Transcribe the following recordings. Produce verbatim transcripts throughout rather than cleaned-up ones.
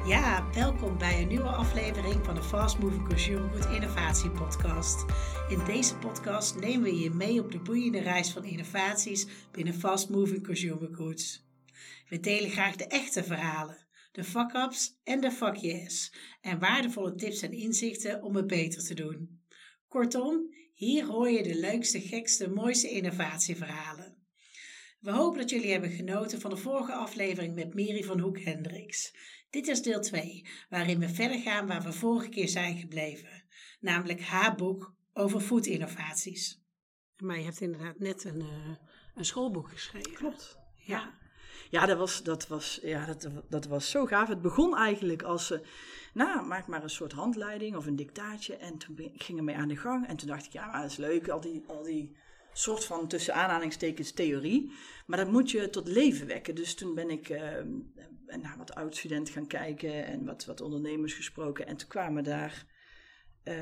Ja, welkom bij een nieuwe aflevering van de Fast Moving Consumer Good Innovatie Podcast. In deze podcast nemen we je mee op de boeiende reis van innovaties binnen Fast Moving Consumer Goods. We delen graag de echte verhalen, de fuck-ups en de fuck-yes en waardevolle tips en inzichten om het beter te doen. Kortom, hier hoor je de leukste, gekste, mooiste innovatieverhalen. We hopen dat jullie hebben genoten van de vorige aflevering met Miri van Hoek-Hendricks. Dit is deel twee, waarin we verder gaan waar we vorige keer zijn gebleven. Namelijk haar boek over food-innovaties. Maar je hebt inderdaad net een, uh, een schoolboek geschreven. Klopt. Ja, ja dat, was, dat, was, ja dat, dat was zo gaaf. Het begon eigenlijk als, uh, nou, maak maar een soort handleiding of een dictaatje. En toen ben, ik ging ermee aan de gang. En toen dacht ik, ja, maar dat is leuk, al die... Al die soort van tussen aanhalingstekens theorie. Maar dat moet je tot leven wekken. Dus toen ben ik uh, naar wat oud-studenten gaan kijken en wat, wat ondernemers gesproken. En toen kwamen daar uh,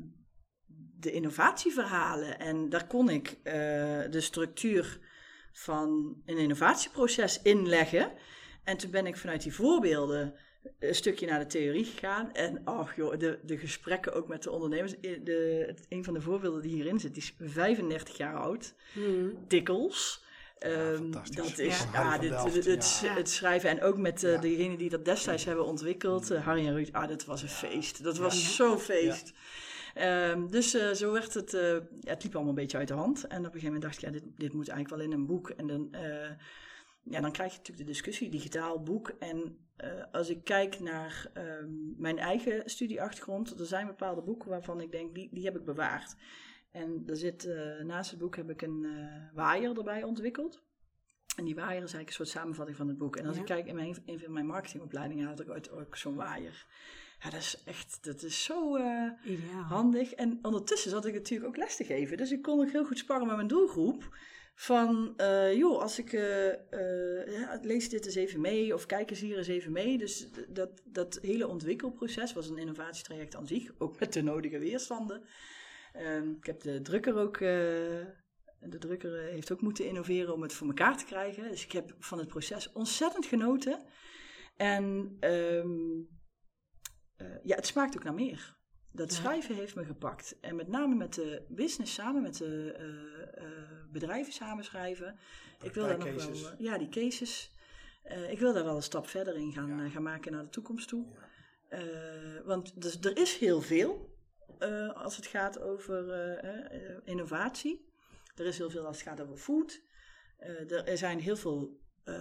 de innovatieverhalen. En daar kon ik uh, de structuur van een innovatieproces inleggen. En toen ben ik vanuit die voorbeelden een stukje naar de theorie gegaan. En ach joh, de, de gesprekken ook met de ondernemers. De, het, een van de voorbeelden die hierin zit, die is vijfendertig jaar oud. Hmm. Dikkels. Ja, um, dat is ja. ja, dit, Delft, het, het, ja. het schrijven. En ook met uh, ja. degenen die dat destijds hebben ontwikkeld. Uh, Harry en Ruud. Ah, dat was een feest. Dat was ja. zo'n feest. Ja. Um, dus uh, zo werd het... Uh, ja, het liep allemaal een beetje uit de hand. En op een gegeven moment dacht ik, ja, dit, dit moet eigenlijk wel in een boek. En dan... Uh, Ja, dan krijg je natuurlijk de discussie, digitaal boek. En uh, als ik kijk naar um, mijn eigen studieachtergrond, er zijn bepaalde boeken waarvan ik denk, die, die heb ik bewaard. En er zit, uh, naast het boek heb ik een uh, waaier erbij ontwikkeld. En die waaier is eigenlijk een soort samenvatting van het boek. En als ja. ik kijk in mijn, een van mijn marketingopleidingen had ik ooit ook zo'n waaier. Ja, dat is echt, dat is zo uh, handig. En ondertussen zat ik natuurlijk ook les te geven. Dus ik kon ook heel goed sparren met mijn doelgroep. Van, uh, joh, als ik, uh, uh, ja, lees dit eens even mee of kijk eens hier eens even mee. Dus dat, dat hele ontwikkelproces was een innovatietraject aan zich, ook met de nodige weerstanden. Um, ik heb de drukker ook, uh, de drukker heeft ook moeten innoveren om het voor elkaar te krijgen. Dus ik heb van het proces ontzettend genoten. En um, uh, ja, het smaakt ook naar meer. Dat schrijven heeft me gepakt. En met name met de business samen, met de uh, uh, bedrijven samenschrijven. Ik wil daar nog wel, uh, ja, die cases. Uh, ik wil daar wel een stap verder in gaan, ja. uh, gaan maken naar de toekomst toe. Ja. Uh, want dus, er is heel veel uh, als het gaat over uh, uh, innovatie. Er is heel veel als het gaat over food. Uh, er, er zijn heel veel uh,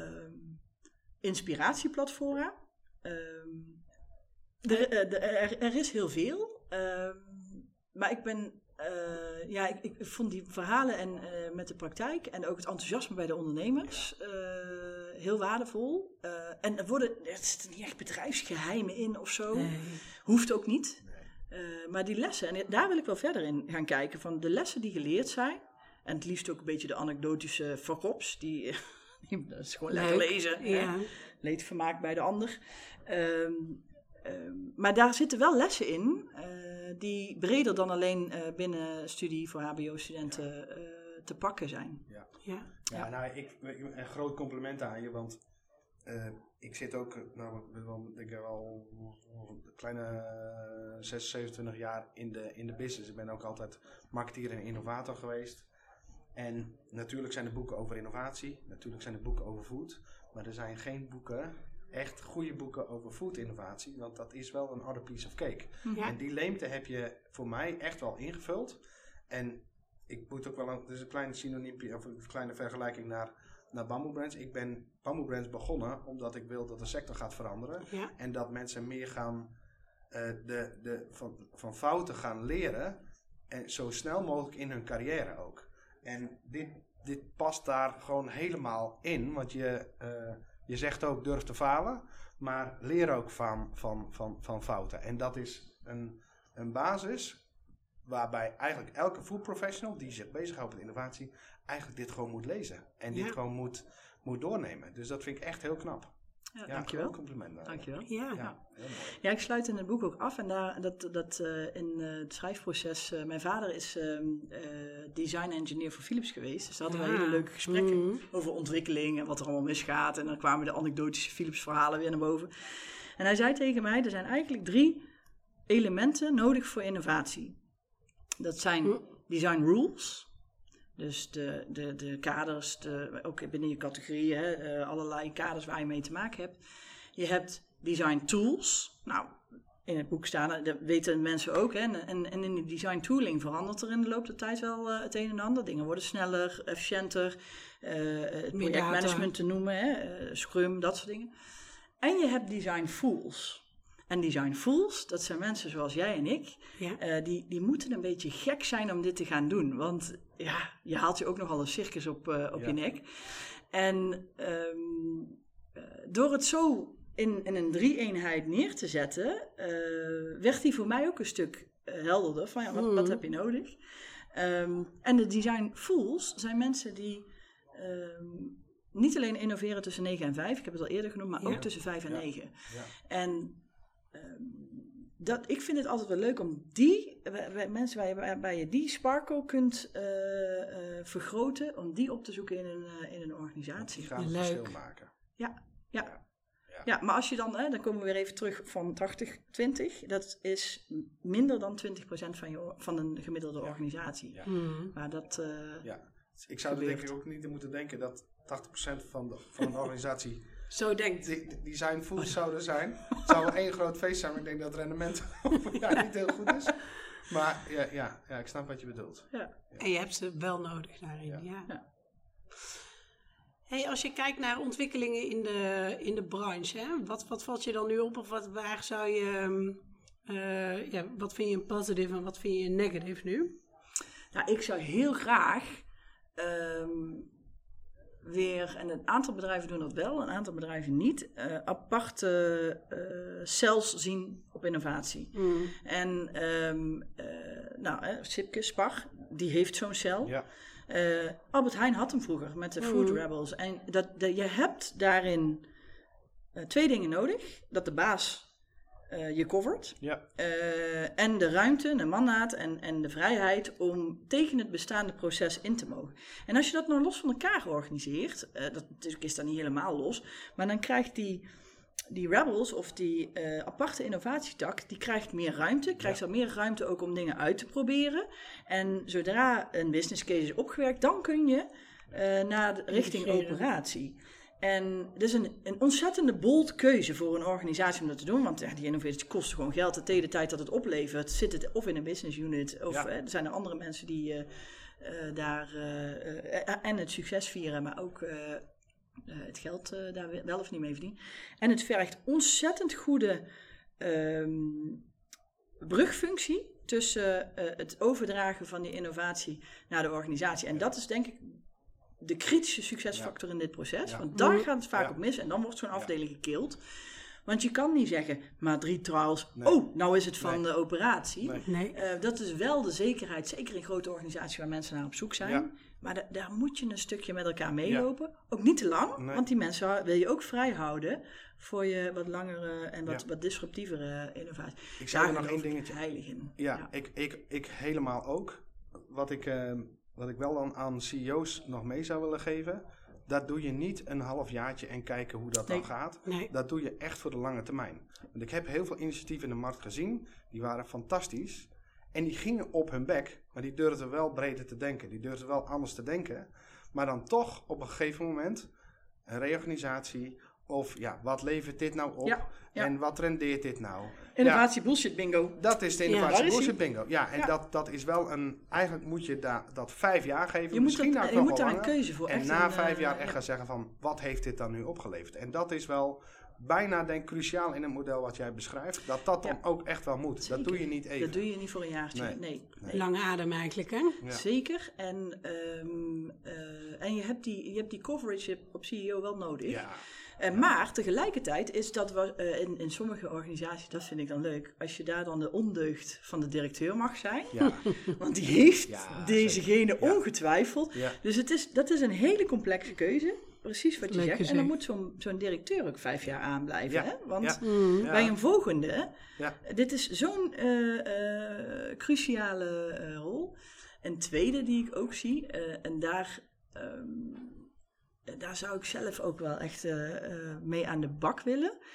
inspiratieplatformen. Uh, er, uh, er, er is heel veel. Uh, maar ik ben, uh, ja, ik, ik vond die verhalen en, uh, met de praktijk en ook het enthousiasme bij de ondernemers uh, heel waardevol. Uh, en er worden, er zitten niet echt bedrijfsgeheimen in of zo. Nee. Hoeft ook niet. Uh, maar die lessen, en daar wil ik wel verder in gaan kijken, van de lessen die geleerd zijn. En het liefst ook een beetje de anekdotische fuck-ups, die, dat is gewoon lekker Leuk. lezen. Ja. Leedvermaak bij de ander. Um, Uh, maar daar zitten wel lessen in uh, die breder dan alleen uh, binnen studie voor H B O-studenten uh, te pakken zijn. Ja, ja. ja, ja. Nou, ik, een groot compliment aan je, want uh, ik zit ook, nou, wel, ik heb al een kleine zes, zevenentwintig jaar in de, in de business. Ik ben ook altijd marketeer en innovator geweest. En natuurlijk zijn er boeken over innovatie, natuurlijk zijn er boeken over food, maar er zijn geen boeken... echt goede boeken over food-innovatie, want dat is wel een other piece of cake. Ja. En die leemte heb je voor mij echt wel ingevuld. En ik moet ook wel een, dus een kleine synoniempje of een kleine vergelijking naar, naar Bamboo Brands. Ik ben Bamboo Brands begonnen omdat ik wil dat de sector gaat veranderen. Ja. En dat mensen meer gaan uh, de, de, van, van fouten gaan leren. En zo snel mogelijk in hun carrière ook. En dit, dit past daar gewoon helemaal in, want je... Uh, Je zegt ook durf te falen, maar leer ook van, van, van, van fouten. En dat is een, een basis waarbij eigenlijk elke food professional die zich bezighoudt met innovatie eigenlijk dit gewoon moet lezen. En dit ja. gewoon moet, moet doornemen. Dus dat vind ik echt heel knap. Ja, ja, dankjewel. Een compliment. Daar. Dankjewel. Ja. Ja. ja, ik sluit in het boek ook af. En daar, dat, dat, uh, in uh, het schrijfproces... Uh, mijn vader is uh, uh, design engineer voor Philips geweest. Dus daar hadden we ja. hele leuke gesprekken mm-hmm. over ontwikkeling en wat er allemaal misgaat. En dan kwamen de anekdotische Philips verhalen weer naar boven. En En hij zei tegen mij, er zijn eigenlijk drie elementen nodig voor innovatie. Dat zijn design rules, dus de, de, de kaders, de, ook binnen je categorieën, hè, uh, allerlei kaders waar je mee te maken hebt. Je hebt design tools, nou, in het boek staan, dat weten mensen ook. Hè, en, en in de design tooling verandert er in de loop der tijd wel uh, het een en ander. Dingen worden sneller, efficiënter, uh, het projectmanagement te noemen, hè, uh, Scrum, dat soort dingen. En je hebt design fools. En design fools, dat zijn mensen zoals jij en ik, ja. uh, die, die moeten een beetje gek zijn om dit te gaan doen. Want ja, je haalt je ook nogal een circus op, uh, op ja. je nek. En um, uh, door het zo in, in een drie-eenheid neer te zetten, uh, werd die voor mij ook een stuk uh, helderder. Van ja, wat, mm. wat heb je nodig? Um, en de design fools zijn mensen die um, niet alleen innoveren tussen negen en vijf, ik heb het al eerder genoemd, maar ja. ook tussen vijf en negen. Ja. En Um, dat, ik vind het altijd wel leuk om die bij, bij mensen waar je, waarbij je die sparkle kunt uh, uh, vergroten, om die op te zoeken in een, uh, in een organisatie. Die gaan het verschil maken. Ja, ja. ja. ja. ja maar als je dan, hè, dan komen we weer even terug van tachtig twintig. Dat is minder dan twintig procent van, je, van een gemiddelde ja. organisatie. Ja. Mm. Maar dat, uh, ja. Ik zou er denk ik ook niet moeten denken dat tachtig procent van, de, van een organisatie zo denkt. Die, die zijn fools oh. zouden zijn. Het zou wel één groot feest zijn, maar ik denk dat het rendement over jaar niet heel goed is. Maar ja, ja, ja, ik snap wat je bedoelt. Ja. Ja. En je hebt ze wel nodig daarin, ja. ja. ja. Hey, als je kijkt naar ontwikkelingen in de, in de branche, hè, wat, wat valt je dan nu op? Of wat, waar zou je, uh, ja, wat vind je een positief en wat vind je een negative nu? Nou, ik zou heel graag Um, weer, en een aantal bedrijven doen dat wel, een aantal bedrijven niet, uh, aparte uh, cells zien op innovatie. Mm. En um, uh, nou, uh, Sipke, Spar, die heeft zo'n cel. Ja. Uh, Albert Heijn had hem vroeger met de mm. Food Rebels. En dat, dat, je hebt daarin uh, twee dingen nodig. Dat de baas Uh, je covert. Ja. Uh, en de ruimte, de mandaat en, en de vrijheid om tegen het bestaande proces in te mogen. En als je dat nou los van elkaar organiseert, uh, dat is dan niet helemaal los, maar dan krijgt die, die Rebels of die uh, aparte innovatietak, die krijgt meer ruimte, krijgt ja. dan meer ruimte ook om dingen uit te proberen. En zodra een business case is opgewerkt, dan kun je uh, naar de, richting operatie. En het is een, een ontzettende bold keuze voor een organisatie om dat te doen. Want ja, die innovatie kost gewoon geld. De tegen de tijd dat het oplevert, zit het of in een business unit. Of ja. uh, er zijn er andere mensen die uh, uh, daar uh, uh, en het succes vieren, maar ook uh, uh, het geld uh, daar wel of niet mee verdienen. En het vergt ontzettend goede um, brugfunctie tussen uh, het overdragen van die innovatie naar de organisatie. En dat is denk ik de kritische succesfactor ja. in dit proces. Ja. Want daar gaat het vaak ja. op mis en dan wordt zo'n afdeling ja. gekild. Want je kan niet zeggen, maar drie trials, nee. oh, nou is het van nee. de operatie. Nee. Nee. Uh, dat is wel de zekerheid, zeker in grote organisaties waar mensen naar op zoek zijn. Ja. Maar da- daar moet je een stukje met elkaar meelopen. Ja. Ook niet te lang, nee. want die mensen wil je ook vrij houden voor je wat langere en wat, ja. wat disruptievere innovatie. Ik zou er nog één dingetje heiligen. Ja, ja. Ik, ik, ik helemaal ook. Wat ik... Uh, Wat ik wel dan aan C E O's nog mee zou willen geven, dat doe je niet een half jaartje en kijken hoe dat nee. dan gaat. Nee. Dat doe je echt voor de lange termijn. Want ik heb heel veel initiatieven in de markt gezien, die waren fantastisch. En die gingen op hun bek, maar die durfden wel breder te denken. Die durfden wel anders te denken. Maar dan toch op een gegeven moment een reorganisatie of ja, wat levert dit nou op? Ja, ja. En wat rendeert dit nou? Innovatie ja, bullshit bingo. Dat is de innovatie ja, bullshit bingo. Ja, en ja. Dat, dat is wel een... Eigenlijk moet je da, dat vijf jaar geven. Je misschien moet, dat, nou je moet daar langer, een keuze voor. En na een, vijf jaar echt ja. gaan zeggen van... Wat heeft dit dan nu opgeleverd? En dat is wel bijna denk cruciaal in het model wat jij beschrijft. Dat dat dan ja. ook echt wel moet. Zeker. Dat doe je niet even. Dat doe je niet voor een jaartje. Nee. nee. nee. Lange adem eigenlijk, hè? Ja. Zeker. En, um, uh, en je hebt die, je hebt die coverage op C E O wel nodig. Ja. Uh, maar tegelijkertijd is dat we, uh, in, in sommige organisaties, dat vind ik dan leuk, als je daar dan de ondeugd van de directeur mag zijn. Ja. Want die heeft ja, dezegene ja. ongetwijfeld. Ja. Dus het is, dat is een hele complexe keuze. Precies wat je leuk zegt. Gezegd. En dan moet zo'n, zo'n directeur ook vijf jaar aanblijven. Ja. Hè? Want ja. Mm. bij een volgende, ja. dit is zo'n uh, uh, cruciale uh, rol. Een tweede die ik ook zie, uh, en daar... Um, Daar zou ik zelf ook wel echt uh, uh, mee aan de bak willen.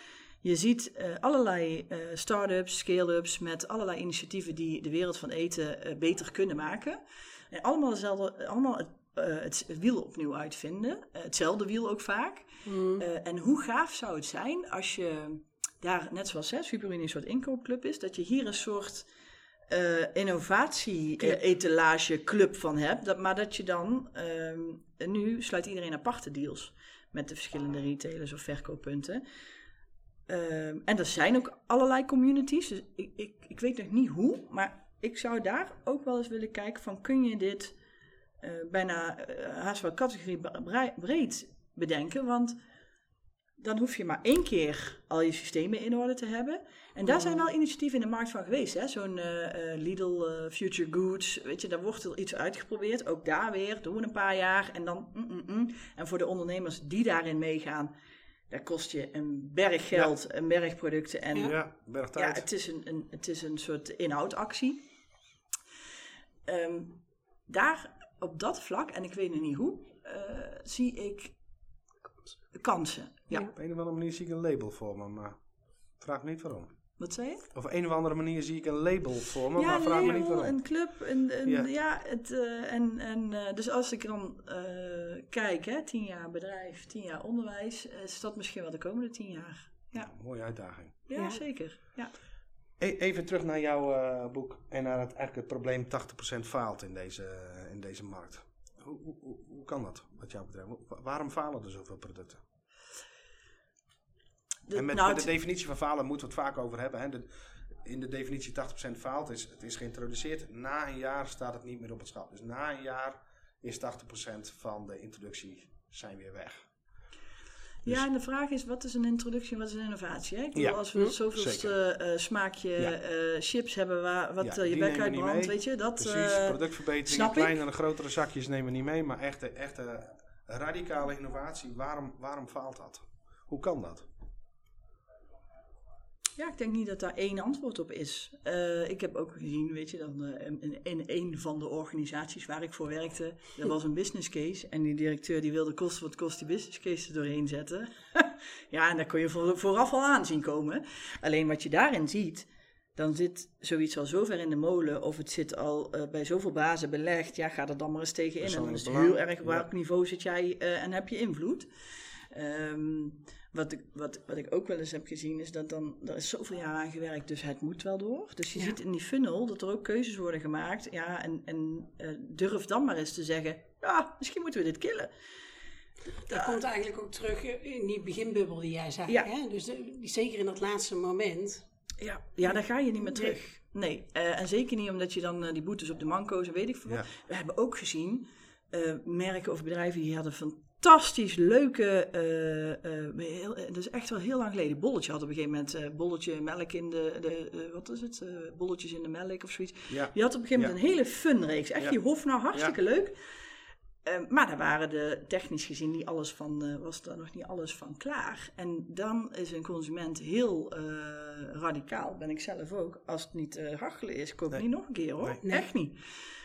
je ziet uh, allerlei uh, start-ups, scale-ups met allerlei initiatieven die de wereld van eten uh, beter kunnen maken. En allemaal, dezelfde, allemaal het, uh, het wiel opnieuw uitvinden. Uh, hetzelfde wiel ook vaak. Mm. Uh, en hoe gaaf zou het zijn als je daar, net zoals hè, Superunie een soort inkoopclub is, dat je hier een soort uh, innovatie-etalage-club uh, van hebt. Dat, maar dat je dan, um, nu sluit iedereen aparte deals met de verschillende retailers of verkooppunten. Um, en er zijn ook allerlei communities, dus ik, ik, ik weet nog niet hoe, maar ik zou daar ook wel eens willen kijken van, kun je dit uh, bijna uh, haast wel categorie breed bedenken, want dan hoef je maar één keer al je systemen in orde te hebben. En daar zijn wel initiatieven in de markt van geweest, hè? Zo'n uh, uh, Lidl uh, Future Goods, weet je, daar wordt er iets uitgeprobeerd, ook daar weer, doen we een paar jaar en dan, mm, mm, mm. En voor de ondernemers die daarin meegaan, daar kost je een berg geld, ja. een berg producten. En ja, berg tijd. Ja, het is een, een, het is een soort inhoudactie. Um, daar, op dat vlak, en ik weet nog niet hoe, uh, zie ik kansen. Ja. Op een of andere manier zie ik een label voor me, maar vraag me niet waarom. Wat zei je? Op een of andere manier zie ik een label voor me, ja, maar vraag label, me niet waarom. Een club, een, een, ja. ja, het, uh, en, en, uh, dus als ik dan uh, kijk, hè, tien jaar bedrijf, tien jaar onderwijs, uh, is dat misschien wel de komende tien jaar. Ja. Ja, mooie uitdaging. Ja, Ja. zeker. Ja. E- even terug naar jouw uh, boek en naar het, eigenlijk het probleem tachtig procent faalt in deze, uh, in deze markt. Hoe, hoe, hoe, hoe kan dat, wat jou betreft? Wa- waarom falen er zoveel producten? De, en met, nou, met de definitie van falen moeten we het vaak over hebben. Hè? De, in de definitie tachtig procent faalt is, het is geïntroduceerd. Na een jaar staat het niet meer op het schap. Dus na een jaar is tachtig procent van de introductie zijn weer weg. Dus, ja, en de vraag is, wat is een introductie en wat is een innovatie? Hè? Ik bedoel, ja, als we het zoveelste uh, smaakje ja. uh, chips hebben waar, wat ja, uh, je bek uitbrandt, weet je. Dat, Precies, uh, productverbeteringen, kleine en grotere zakjes nemen we niet mee. Maar echte, echte radicale innovatie, waarom, waarom faalt dat? Hoe kan dat? Ja, ik denk niet dat daar één antwoord op is. Uh, ik heb ook gezien, weet je, dan, uh, in, in een van de organisaties waar ik voor werkte, er was een business case. En die directeur die wilde kosten wat kost die business case er doorheen zetten. Ja, en daar kun je voor, vooraf al aan zien komen. Alleen wat je daarin ziet, dan zit zoiets al zo ver in de molen, of het zit al uh, bij zoveel bazen belegd. Ja, ga er dan maar eens tegen in. En dan is het heel erg, op welk ja. niveau zit jij uh, en heb je invloed. Um, Wat ik, wat, wat ik ook wel eens heb gezien is dat dan, er is zoveel jaar aan gewerkt, dus het moet wel door. Dus je ja. ziet in die funnel dat er ook keuzes worden gemaakt. Ja, en, en uh, durf dan maar eens te zeggen, ja, misschien moeten we dit killen. Dat uh, komt eigenlijk ook terug in die beginbubbel die jij zei. Ja. Hè? Dus de, die, zeker in dat laatste moment. Ja, ja, daar ga je niet meer terug. Nee, uh, en zeker niet omdat je dan uh, die boetes op de manco's en weet ik veel wat. Ja. We hebben ook gezien, uh, merken of bedrijven die hadden van fantastisch leuke, uh, uh, heel, dat is echt wel heel lang geleden, bolletje had op een gegeven moment, uh, bolletje melk in de, de uh, wat is het, uh, bolletjes in de melk of zoiets. Ja. Die had op een gegeven moment ja. een hele funreeks, echt ja. die hof nou hartstikke ja. leuk. Uh, maar daar waren de technisch gezien niet alles van, uh, was daar nog niet alles van klaar. En dan is een consument heel uh, radicaal, ben ik zelf ook, als het niet uh, hachelen is, koop nee. niet nog een keer hoor, nee. echt niet.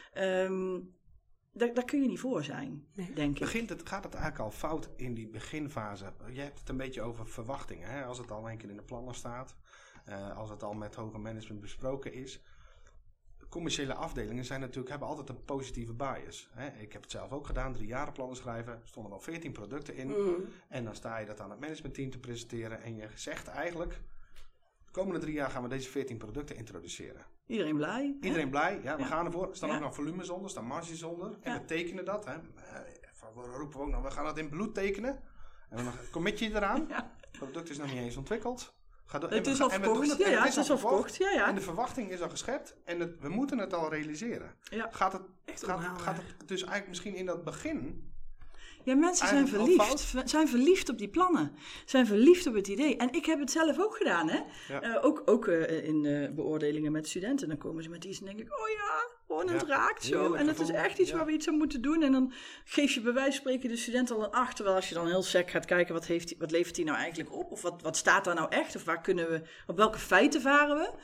Um, Daar, daar kun je niet voor zijn, nee. denk ik. Begint het, gaat het eigenlijk al fout in die beginfase? Je hebt het een beetje over verwachtingen. Hè? Als het al een keer in de plannen staat. Uh, als het al met hoger management besproken is. Commerciële afdelingen zijn natuurlijk, hebben altijd een positieve bias. Hè? Ik heb het zelf ook gedaan. Drie jaren plannen schrijven. Er stonden wel veertien producten in. Mm. En dan sta je dat aan het managementteam te presenteren. En je zegt eigenlijk, de komende drie jaar gaan we deze veertien producten introduceren. Iedereen blij. Iedereen hè? blij, ja, we ja. gaan ervoor. Er staan ja. ook nog volumes onder, er staan marges onder. En ja. we tekenen dat. Hè. We roepen ook nog, we gaan dat in bloed tekenen. En dan commit je eraan. Ja. Het product is nog niet eens ontwikkeld. Ga do- het is al verkocht. Ja, ja, het is al verkocht. Ja, ja. En de verwachting is al geschept. En het, we moeten het al realiseren. Ja. Gaat, het, gaat, gaat het dus eigenlijk misschien in dat begin... Ja, mensen zijn verliefd. Zijn verliefd op die plannen. Zijn verliefd op het idee. En ik heb het zelf ook gedaan, hè. Ja. Uh, ook ook uh, in uh, beoordelingen met studenten. Dan komen ze met iets en denk ik, oh ja, oh, het ja. raakt zo. Heerlijk en het gevoel. is echt iets ja. waar we iets aan moeten doen. En dan geef je bij wijze van spreken de student al een acht. Terwijl als je dan heel sec gaat kijken, wat, heeft die, wat levert hij nou eigenlijk op? Of wat, wat staat daar nou echt? Of waar kunnen we, op welke feiten varen we?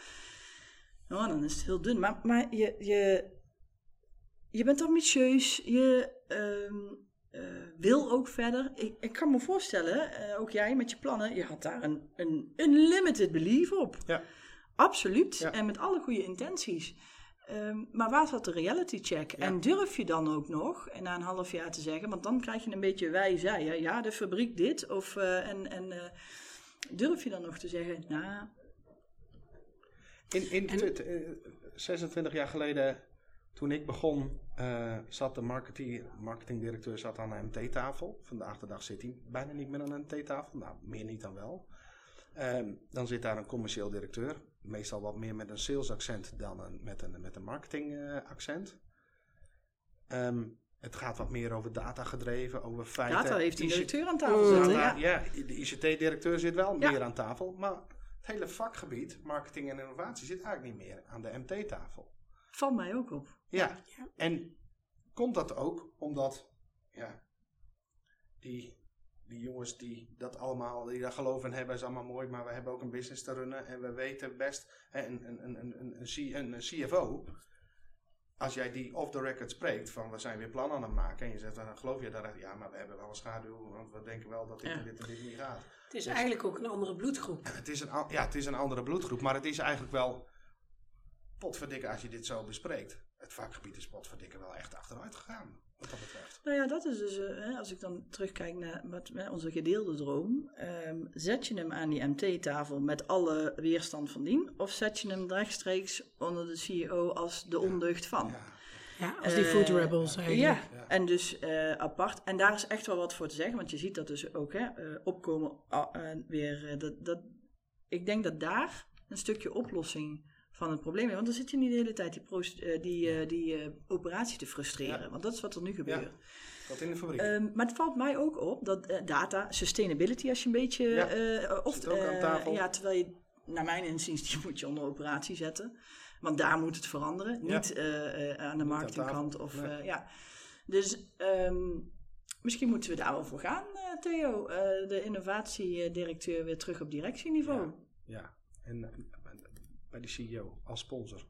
Oh, dan is het heel dun. Maar, maar je, je, je bent ambitieus. Je... Um, uh, wil ook verder. Ik, ik kan me voorstellen, uh, ook jij met je plannen, je had daar een, een unlimited belief op. Ja. Absoluut. Ja. En met alle goede intenties. Um, maar waar zat de reality check? Ja. En durf je dan ook nog, en na een half jaar te zeggen, want dan krijg je een beetje wij-zij. Hè? Ja, de fabriek dit. Of, uh, en, en uh, durf je dan nog te zeggen, nou... In, in en, t- uh, zesentwintig jaar geleden, toen ik begon, uh, zat de marketing, marketingdirecteur zat aan een M T-tafel. Vandaag de dag zit hij bijna niet meer aan een M T-tafel. Nou, meer niet dan wel. Um, dan zit daar een commercieel directeur. Meestal wat meer met een sales accent dan een, met een, met een marketing uh, accent. Um, het gaat wat meer over data gedreven, over feiten. Data heeft de I C- directeur aan tafel zitten. Ja. Ja. ja, de I C T-directeur zit wel ja. meer aan tafel. Maar het hele vakgebied, marketing en innovatie, zit eigenlijk niet meer aan de M T-tafel. Valt mij ook op. Ja, ja. En komt dat ook omdat ja, die... Die jongens die dat allemaal, die daar geloof in hebben, is allemaal mooi. Maar we hebben ook een business te runnen. En we weten best, hè, een, een, een, een, een, een, een C F O, als jij die off the record spreekt, van we zijn weer plannen aan het maken. En je zegt, dan geloof je daar, ja, maar we hebben wel een schaduw. Want we denken wel dat dit ja. en dit en dit niet gaat. Het is dus, eigenlijk ook een andere bloedgroep. Het is een, ja, het is een andere bloedgroep. Maar het is eigenlijk wel, potverdikke als je dit zo bespreekt. Het vakgebied is potverdikke wel echt achteruit gegaan. Wat dat betreft. Nou ja, dat is dus, uh, als ik dan terugkijk naar wat, uh, onze gedeelde droom. Um, zet je hem aan die M T-tafel met alle weerstand van dien? Of zet je hem rechtstreeks onder de C E O als de ondeugd van? Ja, ja als die uh, food rebels eigenlijk. Ja, ja, en dus uh, apart. En daar is echt wel wat voor te zeggen. Want je ziet dat dus ook hè, uh, opkomen uh, uh, weer. Uh, dat, dat, ik denk dat daar een stukje oplossing van het probleem is. Want dan zit je niet de hele tijd die, pro, uh, die, uh, die uh, operatie te frustreren. Ja. Want dat is wat er nu gebeurt. Ja, dat in de fabriek. Um, maar het valt mij ook op dat uh, data, sustainability als je een beetje... Ja, uh, of, zit ook aan tafel. Uh, ja, terwijl je, naar mijn inziens, die moet je onder operatie zetten. Want daar moet het veranderen. Ja. Niet uh, uh, aan de niet marketingkant. Aan of, nee. uh, ja. Dus um, misschien moeten we daar wel voor gaan, uh, Theo. Uh, de innovatiedirecteur weer terug op directieniveau. Ja, ja. en... Uh, bij de C E O, als sponsor.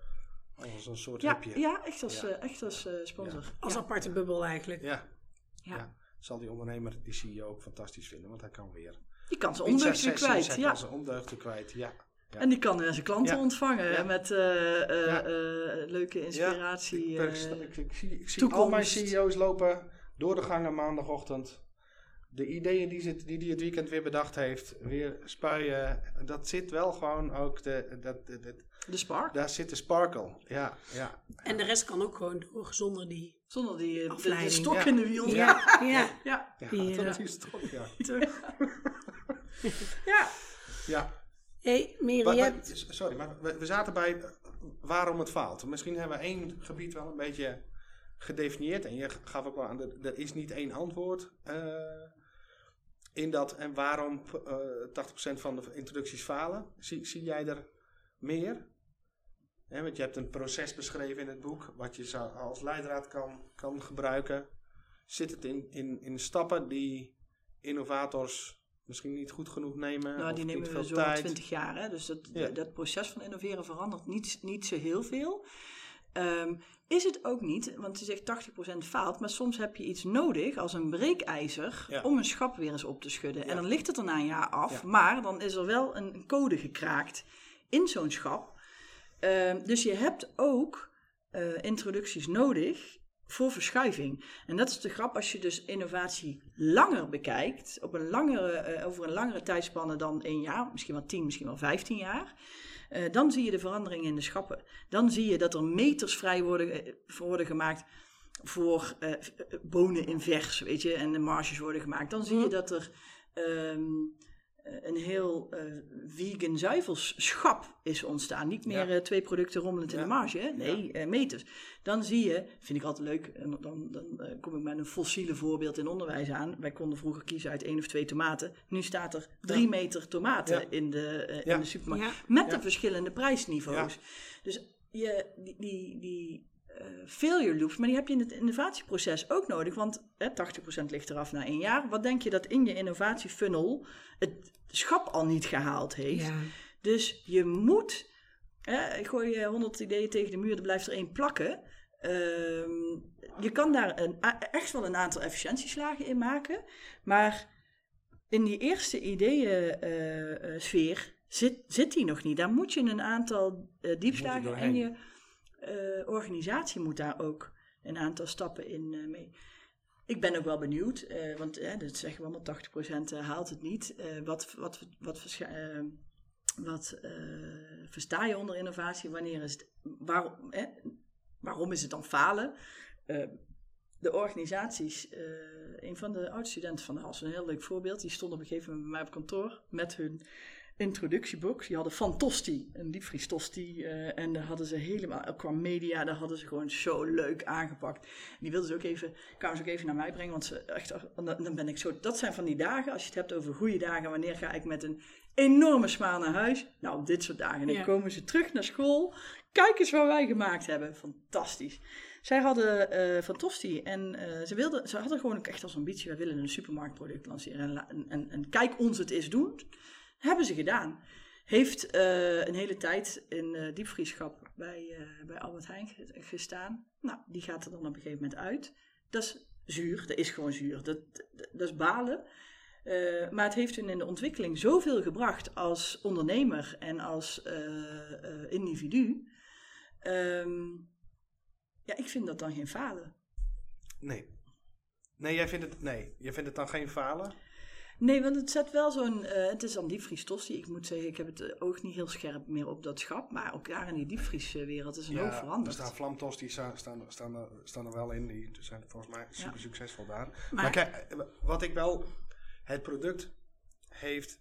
Als een soort ja, hupje. Ja, echt als, ja. Uh, echt als uh, sponsor. Ja. Als ja. aparte bubbel eigenlijk. Ja. Ja. ja. Zal die ondernemer, die C E O ook fantastisch vinden, want hij kan weer... Die kan zijn ondeugd kwijt. Hij ja. kan zijn ondeugd kwijt, ja. ja. En die kan uh, zijn klanten ja. ontvangen ja. met uh, uh, ja. uh, leuke inspiratie. Ja. Ik, uh, ik, ik, ik zie, ik zie al mijn C E O's lopen door de gangen maandagochtend. De ideeën die hij die, die het weekend weer bedacht heeft, weer spuien, dat zit wel gewoon ook, de, dat, de, de, de spark. Daar zit de sparkle, ja. ja. En de rest kan ook gewoon door, zonder die Zonder die uh, de, de stok ja. in de wiel. Ja, ja. ja. ja. ja die, uh, die stok, ja. ja. ja. Hey, Miriam. Sorry, maar we, we zaten bij waarom het faalt. Misschien hebben we één gebied wel een beetje gedefinieerd. En je gaf ook wel aan, er, er is niet één antwoord uh, in dat. En waarom uh, tachtig procent van de introducties falen. Zie, zie jij er meer? He, want je hebt een proces beschreven in het boek. Wat je zou, als leidraad kan, kan gebruiken. Zit het in, in, in stappen die innovators misschien niet goed genoeg nemen? Nou, of die niet nemen veel we zo tijd? twintig jaar. Hè? Dus dat, ja. dat proces van innoveren verandert niet, niet zo heel veel. Um, is het ook niet, want je zegt tachtig procent faalt, maar soms heb je iets nodig als een breekijzer ja. om een schap weer eens op te schudden. Ja. En dan ligt het er na een jaar af, ja. maar dan is er wel een code gekraakt in zo'n schap. Uh, dus je hebt ook uh, introducties nodig voor verschuiving. En dat is de grap als je dus innovatie langer bekijkt, op een langere, uh, over een langere tijdspanne dan één jaar, misschien wel tien, misschien wel vijftien jaar. Uh, dan zie je de verandering in de schappen. Dan zie je dat er meters vrij worden, uh, worden gemaakt voor uh, bonen in vers, weet je, en de marges worden gemaakt. Dan zie je dat er um, een heel uh, vegan zuivelschap is ontstaan. Niet meer ja. uh, twee producten rommelend ja. in de marge, hè? Nee, ja. uh, meters. Dan zie je, vind ik altijd leuk, en dan, dan uh, kom ik met een fossiele voorbeeld in onderwijs aan. Wij konden vroeger kiezen uit één of twee tomaten. Nu staat er drie ja. meter tomaten ja. in, de, uh, ja. in de supermarkt. Ja. Met ja. de verschillende prijsniveaus. Ja. Dus je, die, die, die uh, failure loops, maar die heb je in het innovatieproces ook nodig. Want hè, tachtig procent ligt eraf na één jaar. Wat denk je dat in je innovatiefunnel het schap al niet gehaald heeft? Ja. Dus je moet, hè, gooi je honderd ideeën tegen de muur, er blijft er één plakken. Um, je kan daar een, echt wel een aantal efficiëntieslagen in maken, maar in die eerste ideeën-sfeer uh, uh, zit, zit die nog niet. Daar moet je een aantal uh, diepslagen en je uh, organisatie moet daar ook een aantal stappen in uh, mee. Ik ben ook wel benieuwd, uh, want uh, dat zeggen we allemaal, tachtig procent uh, haalt het niet. Uh, wat wat, wat, verscha- uh, wat uh, versta je onder innovatie? Wanneer is het, waarom, eh, waarom is het dan falen? Uh, de organisaties, uh, een van de oud-studenten van de Hals, een heel leuk voorbeeld, die stond op een gegeven moment bij mij op kantoor met hun introductiebox. Die hadden van Tosti, een diepvriestosti. Uh, en daar hadden ze helemaal, qua media, daar hadden ze gewoon zo leuk aangepakt. En die wilden ze ook even, kwamen ze ook even naar mij brengen, want ze echt, dan ben ik zo, dat zijn van die dagen, als je het hebt over goede dagen, wanneer ga ik met een enorme smaal naar huis? Nou, dit soort dagen. En dan ja. komen ze terug naar school. Kijk eens wat wij gemaakt hebben. Fantastisch. Zij hadden uh, van Tosti en uh, ze, wilden, ze hadden gewoon ook echt als ambitie, wij willen een supermarktproduct lanceren. En, en, en, en kijk ons het eens doen. Hebben ze gedaan. Heeft uh, een hele tijd in uh, diepvriesschap bij, uh, bij Albert Heijn gestaan. Nou, die gaat er dan op een gegeven moment uit. Dat is zuur, dat is gewoon zuur. Dat, dat, dat is balen. Uh, maar het heeft hun in de ontwikkeling zoveel gebracht als ondernemer en als uh, uh, individu. Um, ja, ik vind dat dan geen falen. Nee. Nee, jij vindt het, nee, jij vindt het dan geen falen? Nee, want het zet wel zo'n... Uh, het is dan diepvriestostie. Ik moet zeggen, ik heb het oog niet heel scherp meer op dat schap. Maar ook daar in die diepvrieswereld is een ja, hoop veranderd. Er staan vlamtosti's staan, staan, staan, er, staan er wel in. Die zijn volgens mij super ja. succesvol daar. Maar, maar kijk, wat ik wel... Het product heeft...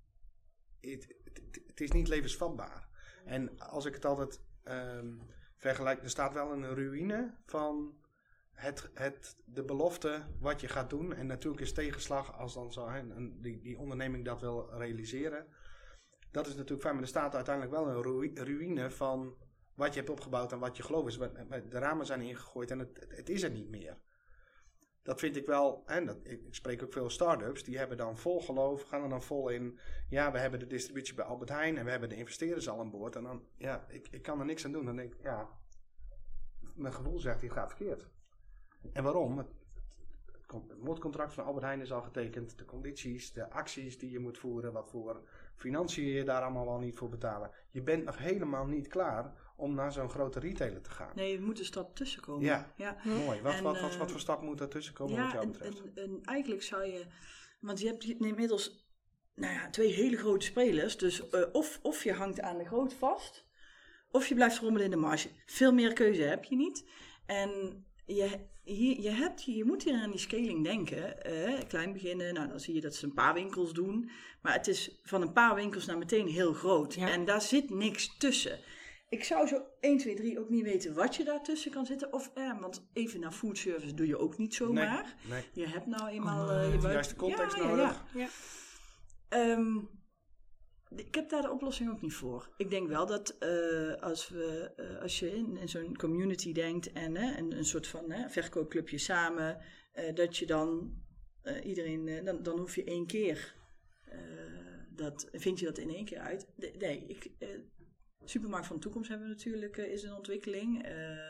Het, het, het is niet levensvatbaar. En als ik het altijd um, vergelijk... Er staat wel een ruïne van... Het, het, de belofte wat je gaat doen. En natuurlijk is tegenslag als dan zo, en die, die onderneming dat wil realiseren. Dat is natuurlijk fijn. Maar er staat uiteindelijk wel een ruïne van wat je hebt opgebouwd en wat je geloof is. De ramen zijn ingegooid en het, het is er niet meer. Dat vind ik wel, en dat, ik spreek ook veel start-ups, die hebben dan vol geloof, gaan er dan vol in. Ja, we hebben de distributie bij Albert Heijn en we hebben de investeerders al aan boord. En dan, ja, ik, ik kan er niks aan doen. Dan denk ik, ja, mijn gevoel zegt, dit gaat verkeerd. En waarom? Het, het, het moordcontract van Albert Heijn is al getekend. De condities, de acties die je moet voeren. Wat voor financiën je daar allemaal wel niet voor betalen. Je bent nog helemaal niet klaar om naar zo'n grote retailer te gaan. Nee, er moet een stap tussen komen. Ja, ja. mooi. Wat, en, wat, wat, uh, wat voor stap moet er tussen komen ja, wat jou en, betreft? En, en eigenlijk zou je... Want je hebt inmiddels nou ja, twee hele grote spelers. Dus uh, of, of je hangt aan de groot vast. Of je blijft rommelen in de marge. Veel meer keuze heb je niet. En... Je, je, je, hebt, je moet hier aan die scaling denken. Uh, klein beginnen, nou, dan zie je dat ze een paar winkels doen. Maar het is van een paar winkels naar meteen heel groot. Ja. En daar zit niks tussen. Ik zou zo één, twee, drie ook niet weten wat je daartussen kan zitten. Of, eh, want even naar foodservice doe je ook niet zomaar. Nee, nee. Je hebt nou eenmaal... Uh, uh, je de juiste context ja, nodig. Ja, ja. Um, ik heb daar de oplossing ook niet voor. Ik denk wel dat uh, als, we, uh, als je in, in zo'n community denkt en uh, een, een soort van uh, verkoopclubje samen, uh, dat je dan uh, iedereen, uh, dan, dan hoef je één keer, uh, dat, vind je dat in één keer uit? De, nee, ik, uh, Supermarkt van de Toekomst hebben we natuurlijk, uh, is een ontwikkeling. Uh,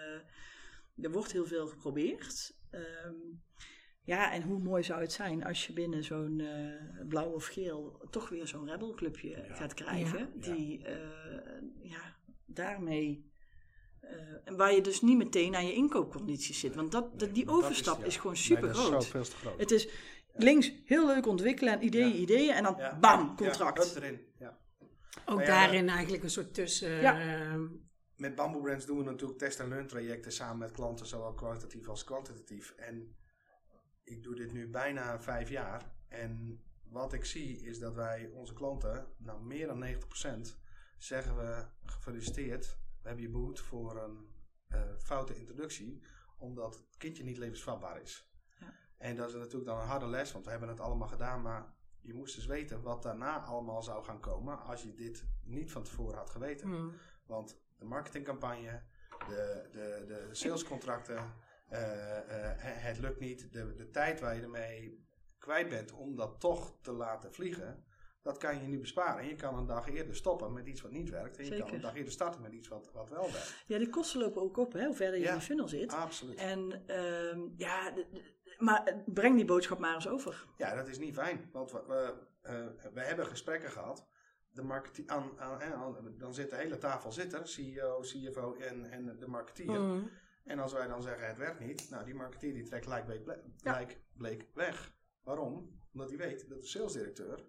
er wordt heel veel geprobeerd. Um, Ja, en hoe mooi zou het zijn als je binnen zo'n uh, blauw of geel toch weer zo'n rebelclubje ja. gaat krijgen. Ja. Die uh, ja, daarmee... Uh, en waar je dus niet meteen aan je inkoopcondities zit. Want dat, nee, die overstap is, ja. is gewoon super nee, groot. Dat is zo veel te groot. Het is ja. links heel leuk ontwikkelen en ideeën, ja. ideeën. En dan ja. bam, contract. Ja, erin. Ja. Ook ja, daarin ja, eigenlijk een soort tussen... Ja. Uh, met Bamboo Brands doen we natuurlijk test- en learn trajecten samen met klanten. Zowel kwalitatief als kwantitatief. En... Ik doe dit nu bijna vijf jaar en wat ik zie is dat wij onze klanten, nou meer dan negentig procent, zeggen we gefeliciteerd, we hebben je behoed voor een uh, foute introductie, omdat het kindje niet levensvatbaar is. Ja. En dat is natuurlijk dan een harde les, want we hebben het allemaal gedaan, maar je moest dus weten wat daarna allemaal zou gaan komen als je dit niet van tevoren had geweten. Mm. Want de marketingcampagne, de, de, de salescontracten... Uh, uh, het lukt niet. De, de tijd waar je ermee kwijt bent om dat toch te laten vliegen, Dat kan je nu besparen. En je kan een dag eerder stoppen met iets wat niet werkt. En je Zeker. kan een dag eerder starten met iets wat, wat wel werkt. Ja, die kosten lopen ook op, hè, hoe verder je Ja, in de funnel zit. Absoluut. En um, ja, de, de, maar breng die boodschap maar eens over. Ja, dat is niet fijn. Want we, we, uh, we hebben gesprekken gehad. De marketeer, aan, aan, aan, dan zit de hele tafel zit er, C E O, C F O en, en de marketeer. Mm. En als wij dan zeggen het werkt niet, nou die marketeer die trekt lijkbleek, ble- Ja. lijkbleek weg. Waarom? Omdat hij weet dat de salesdirecteur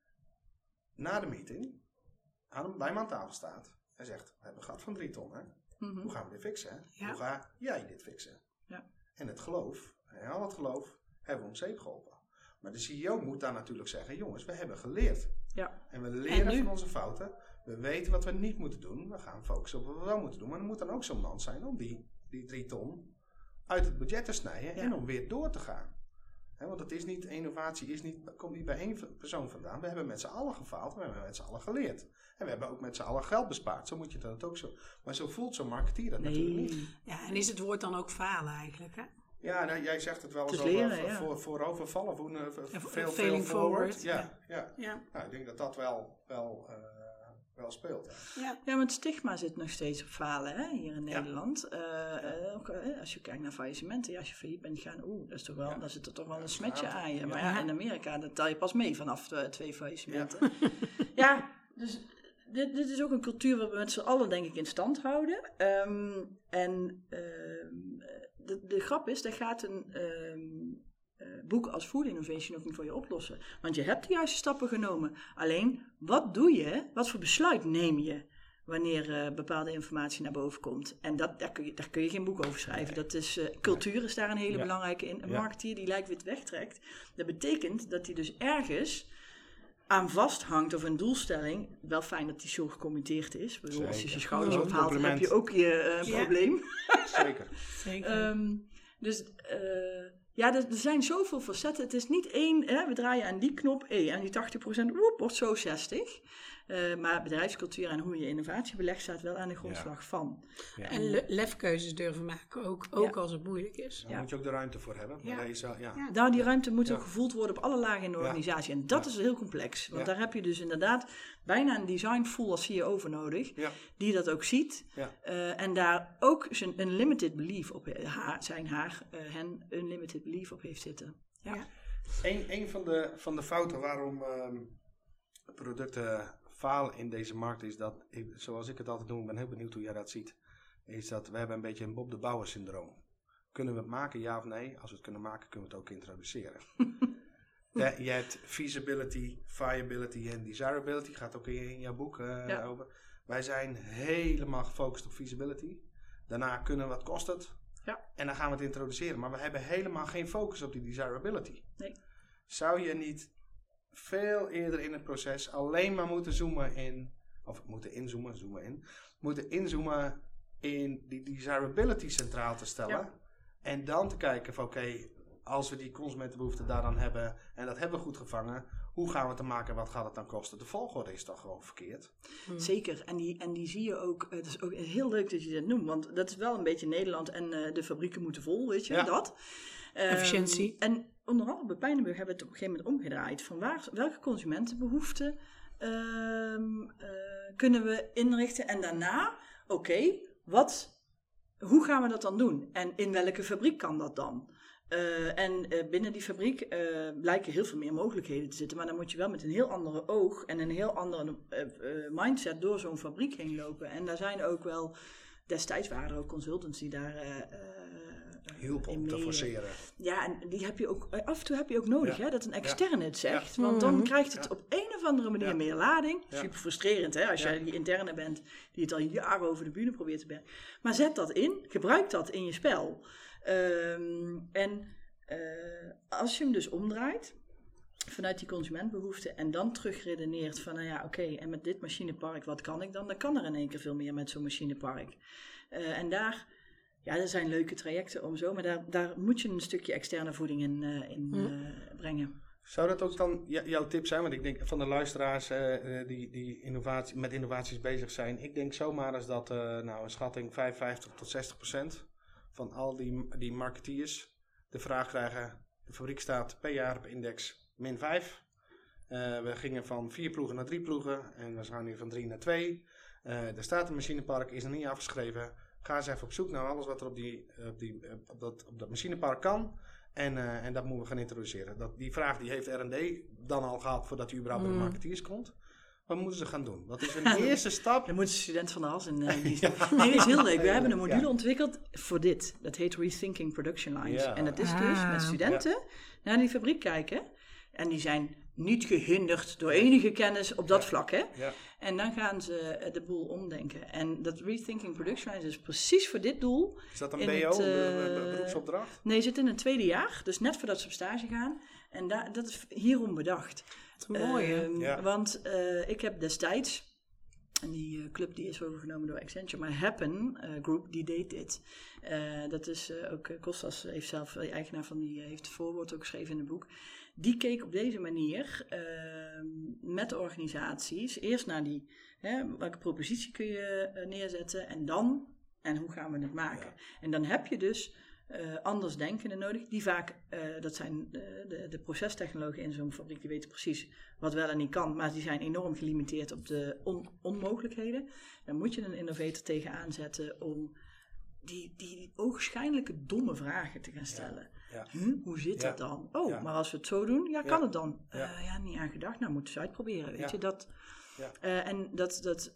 na de meeting aan hem, bij me aan tafel staat en zegt, we hebben een gat van drie ton, hè? Mm-hmm. Hoe gaan we dit fixen? Ja. Hoe ga jij dit fixen? Ja. En het geloof, en al het geloof, hebben we om zeep geholpen. Maar de C E O moet daar natuurlijk zeggen, jongens, we hebben geleerd. Ja. En we leren En nu? van onze fouten. We weten wat we niet moeten doen. We gaan focussen op wat we wel moeten doen. Maar er moet dan ook zo'n man zijn om die, die drie ton uit het budget te snijden Ja. en om weer door te gaan. He, want het is niet, innovatie is niet, komt niet bij één persoon vandaan. We hebben met z'n allen gefaald. We hebben met z'n allen geleerd. En we hebben ook met z'n allen geld bespaard. Zo moet je dat ook zo. Maar zo voelt zo'n marketeer dat natuurlijk niet. Nee. Ja, en is het woord dan ook falen eigenlijk, hè? Ja, nou, jij zegt het wel Het eens is over leren, voor, ja. voor, voorovervallen. Of, uh, Ja, veel, veel failing forward. forward, Ja, ja. Ja. Nou, ik denk dat dat wel, wel, uh, wel speelt. Ja. Ja. Ja, maar het stigma zit nog steeds op falen, hè, hier in Ja. Nederland. Uh, uh, ook, uh, als je kijkt naar faillissementen, ja, als je failliet bent gaan, oeh, dat is toch wel, Ja. dan zit er toch wel Ja, een dat is een smetje aantal. aan je. Ja. Maar ja, Ja. in Amerika, dat tel je pas mee vanaf uh, twee faillissementen. Ja, ja dus dit, dit is ook een cultuur waar we met z'n allen, denk ik, in stand houden. Um, en um, de, de grap is, dat gaat een um, uh, boek als Food Innovation ook niet voor je oplossen. Want je hebt de juiste stappen genomen. Alleen, wat doe je? Wat voor besluit neem je wanneer uh, bepaalde informatie naar boven komt? En dat, daar, kun je, daar kun je geen boek over schrijven. Dat is, uh, cultuur is daar een hele Ja. belangrijke in. Een Ja. marketeer die lijkwit wegtrekt. Dat betekent dat hij dus ergens aan vasthangt of een doelstelling. Wel fijn dat die zo gecommitteerd is. Ik bedoel, als je Zeker. je schouders Ja, ophaalt, dan heb compliment. je ook je uh, Ja. probleem. Zeker. Zeker. Um, dus uh, ja, er, er zijn zoveel facetten. Het is niet één, hè, we draaien aan die knop, hey, en die tachtig procent woep, wordt zo zestig. Uh, maar bedrijfscultuur en hoe je innovatie belegt staat wel aan de grondslag Ja. van. Ja. En le- lefkeuzes durven maken, ook, ook Ja. als het moeilijk is. Daar Ja. moet je ook de ruimte voor hebben. Maar Ja. deze, ja. Ja. Nou, die ruimte moet Ja. ook gevoeld worden op alle lagen in de Ja. organisatie. En dat Ja. is heel complex. Want Ja. daar heb je dus inderdaad bijna een designful als C E O voor nodig. Ja. Die dat ook ziet. Ja. Uh, en daar ook zijn unlimited belief op, haar, zijn haar, uh, hen unlimited belief op heeft zitten. Ja. Ja. Een, een van, de, van de fouten waarom um, producten falen in deze markt is dat, ik, zoals ik het altijd noem, ik ben heel benieuwd hoe jij dat ziet, is dat we hebben een beetje een Bob de Bouwer syndroom. Kunnen we het maken, ja of nee? Als we het kunnen maken, kunnen we het ook introduceren. de, je hebt feasibility, viability en desirability, gaat ook in, in jouw boek uh, Ja. over. Wij zijn helemaal gefocust op feasibility. Daarna kunnen we, wat kost het? Ja. En dan gaan we het introduceren. Maar we hebben helemaal geen focus op die desirability. Nee. Zou je niet veel eerder in het proces alleen maar moeten zoomen in, of moeten inzoomen, zoomen in, moeten inzoomen in die desirability centraal te stellen. Ja. En dan te kijken van oké, okay, als we die consumentenbehoeften daar dan hebben en dat hebben we goed gevangen, hoe gaan we het maken, wat gaat het dan kosten? De volgorde is toch gewoon verkeerd? Hmm. Zeker, en die, en die zie je ook, het is ook heel leuk dat je dat noemt, want dat is wel een beetje Nederland en uh, de fabrieken moeten vol, weet je, ja. dat. Efficiëntie. Um, en onder andere bij Pijnenburg hebben we het op een gegeven moment omgedraaid. Van waar, welke consumentenbehoeften um, uh, kunnen we inrichten? En daarna, oké, okay, wat, hoe gaan we dat dan doen? En in welke fabriek kan dat dan? Uh, en uh, binnen die fabriek uh, blijken heel veel meer mogelijkheden te zitten. Maar dan moet je wel met een heel andere oog en een heel andere uh, uh, mindset door zo'n fabriek heen lopen. En daar zijn ook wel, destijds waren er ook consultants die daar... Uh, hielp om te forceren. Ja, en die heb je ook, af en toe heb je ook nodig, ja. hè, dat een externe het zegt. Ja. Want dan Mm-hmm. krijgt het ja. op een of andere manier ja. meer lading. Ja. Super frustrerend, hè, als ja. jij die interne bent die het al jaren over de bühne probeert te brengen. Maar zet dat in, gebruik dat in je spel. Um, en uh, als je hem dus omdraait, vanuit die consumentbehoeften en dan terugredeneert van, nou ja, oké, okay, en met dit machinepark, wat kan ik dan? Dan kan er in één keer veel meer met zo'n machinepark. Uh, en daar... Ja, er zijn leuke trajecten om zo, maar daar, daar moet je een stukje externe voeding in, uh, in uh, brengen. Zou dat ook dan j- jouw tip zijn? Want ik denk van de luisteraars uh, die, die innovatie, met innovaties bezig zijn. Ik denk zomaar als dat uh, nou, een schatting vijfenvijftig tot zestig procent van al die, die marketeers de vraag krijgen. De fabriek staat per jaar op index min vijf. Uh, we gingen van vier ploegen naar drie ploegen. En we gaan nu van drie naar twee. Uh, er staat een machinepark, is nog niet afgeschreven. Ga eens even op zoek naar alles wat er op, die, op, die, op, dat, op dat machinepark kan. En, uh, en dat moeten we gaan introduceren. Dat, die vraag die heeft R en D dan al gehad voordat hij überhaupt bij de marketeers komt. Wat moeten ze gaan doen? Wat is een eerste stap? Dan moeten studenten van de Hals in. Uh, ja. Nee, dat is heel leuk. We hebben een module ja. ontwikkeld voor dit. Dat heet Rethinking Production Lines. Ja. En dat is ah. dus met studenten ja. naar die fabriek kijken. En die zijn niet gehinderd door enige kennis op dat ja. vlak. Hè? Ja. En dan gaan ze de boel omdenken. En dat Rethinking Production Lines is precies voor dit doel. Is dat een B O, een uh, beroepsopdracht? Nee, zit in het tweede jaar. Dus net voordat ze op stage gaan. En daar, dat is hierom bedacht. Mooi, hè? Uh, ja. Want uh, ik heb destijds, en die uh, club die is overgenomen door Accenture, maar Happen uh, Group, die deed dit. Uh, dat is uh, ook, uh, Kostas heeft zelf, de eigenaar van die, uh, heeft het voorwoord ook geschreven in het boek. Die keek op deze manier uh, met de organisaties eerst naar die, hè, welke propositie kun je uh, neerzetten en dan, en hoe gaan we het maken. Ja. En dan heb je dus Uh, anders denkenden nodig, die vaak, uh, dat zijn uh, de, de procestechnologen in zo'n fabriek, die weten precies wat wel en niet kan, maar die zijn enorm gelimiteerd op de on- onmogelijkheden. Dan moet je een innovator tegenaan zetten om die, die ogenschijnlijke domme vragen te gaan stellen. Ja, ja. Hm, hoe zit ja. dat dan? Oh, ja. maar als we het zo doen, ja, kan ja. het dan? Uh, ja. ja, niet aan gedacht, nou moeten ze uitproberen, weet ja. je. Dat, ja. uh, en dat... dat